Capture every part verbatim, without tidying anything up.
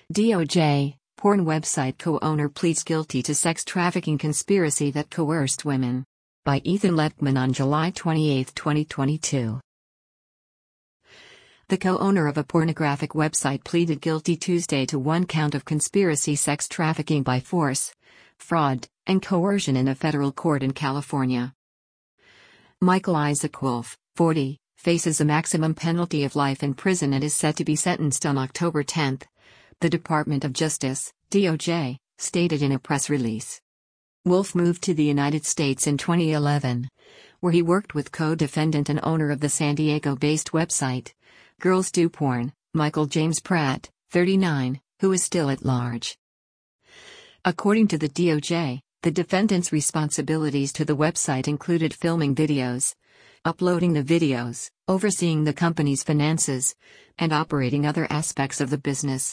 D O J, porn website co-owner pleads guilty to sex trafficking conspiracy that coerced women. By Ethan Lettman on July twenty-eighth, twenty twenty-two. The co-owner of a pornographic website pleaded guilty Tuesday to one count of conspiracy sex trafficking by force, fraud, and coercion in a federal court in California. Michael Isaac Wolf, forty, faces a maximum penalty of life in prison and is set to be sentenced on October tenth, the Department of Justice, D O J, stated in a press release. Wolf moved to the United States in twenty eleven, where he worked with co-defendant and owner of the San Diego-based website, Girls Do Porn, Michael James Pratt, thirty-nine, who is still at large. According to the D O J, the defendant's responsibilities to the website included filming videos, uploading the videos, overseeing the company's finances, and operating other aspects of the business.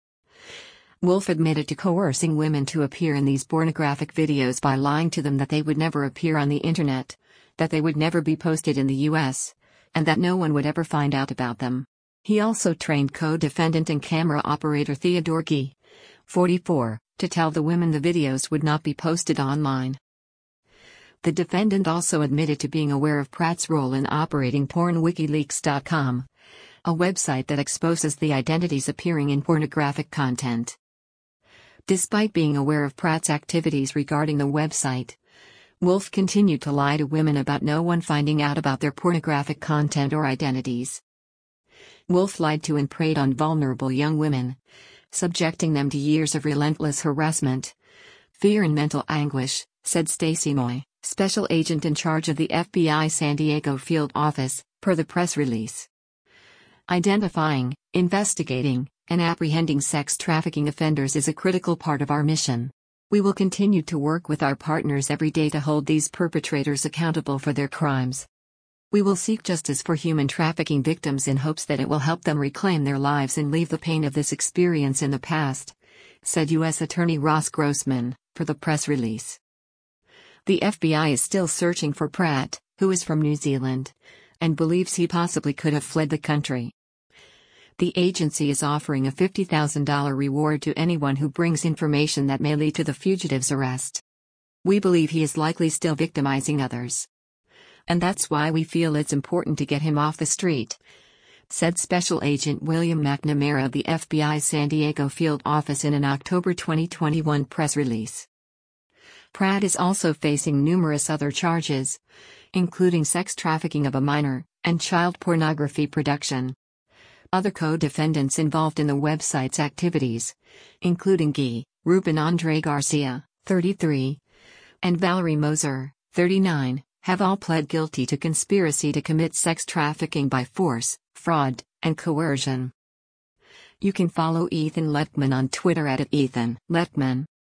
Wolf admitted to coercing women to appear in these pornographic videos by lying to them that they would never appear on the internet, that they would never be posted in the U S, and that no one would ever find out about them. He also trained co-defendant and camera operator Theodore Gee, forty-four, to tell the women the videos would not be posted online. The defendant also admitted to being aware of Pratt's role in operating porn wikileaks dot com, a website that exposes the identities appearing in pornographic content. Despite being aware of Pratt's activities regarding the website, Wolf continued to lie to women about no one finding out about their pornographic content or identities. Wolf lied to and preyed on vulnerable young women, subjecting them to years of relentless harassment, fear and mental anguish, said Stacy Moy, special agent in charge of the F B I San Diego field office, per the press release. Identifying, investigating, and apprehending sex trafficking offenders is a critical part of our mission. We will continue to work with our partners every day to hold these perpetrators accountable for their crimes. We will seek justice for human trafficking victims in hopes that it will help them reclaim their lives and leave the pain of this experience in the past, said U S Attorney Ross Grossman, for the press release. The F B I is still searching for Pratt, who is from New Zealand, and believes he possibly could have fled the country. The agency is offering a fifty thousand dollars reward to anyone who brings information that may lead to the fugitive's arrest. We believe he is likely still victimizing others. And that's why we feel it's important to get him off the street, said Special Agent William McNamara of the F B I San Diego field office in an October twenty twenty-one press release. Pratt is also facing numerous other charges, including sex trafficking of a minor, and child pornography production. Other co-defendants involved in the website's activities, including Gee, Ruben Andre Garcia, thirty-three, and Valerie Moser, thirty-nine, have all pled guilty to conspiracy to commit sex trafficking by force, fraud, and coercion. You can follow Ethan Lettman on Twitter at Ethan Lettman.